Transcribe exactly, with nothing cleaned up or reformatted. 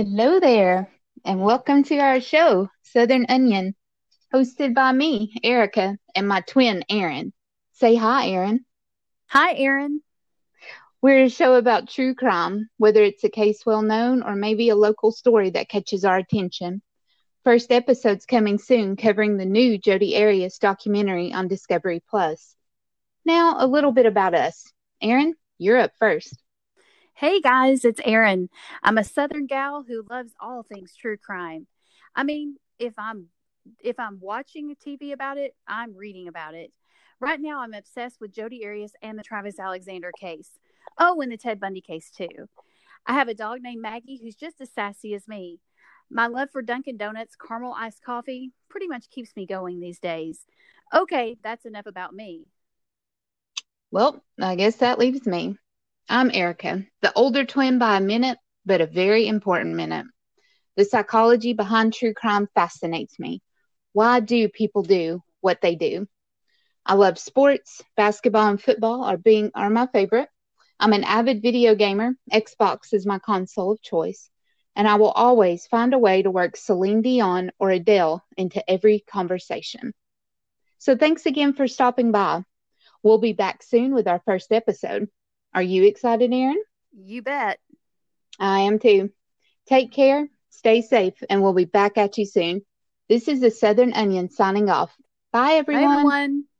Hello there, and welcome to our show, Southern Onion, hosted by me, Erica, and my twin, Erin. Say hi, Erin. Hi, Erin. We're a show about true crime, whether it's a case well known or maybe a local story that catches our attention. First episode's coming soon, covering the new Jodi Arias documentary on Discovery Plus. Now, a little bit about us. Erin, you're up first. Hey, guys, it's Erin. I'm a Southern gal who loves all things true crime. I mean, if I'm if I'm watching T V about it, I'm reading about it. Right now, I'm obsessed with Jodi Arias and the Travis Alexander case. Oh, and the Ted Bundy case too. I have a dog named Maggie who's just as sassy as me. My love for Dunkin' Donuts caramel iced coffee pretty much keeps me going these days. Okay, that's enough about me. Well, I guess that leaves me. I'm Erica, the older twin by a minute, but a very important minute. The psychology behind true crime fascinates me. Why do people do what they do? I love sports. Basketball and football are being are my favorite. I'm an avid video gamer. Xbox is my console of choice. And I will always find a way to work Celine Dion or Adele into every conversation. So thanks again for stopping by. We'll be back soon with our first episode. Are you excited, Aaron? You bet. I am too. Take care, stay safe, and we'll be back at you soon. This is the Southern Onion signing off. Bye, Bye, everyone. everyone.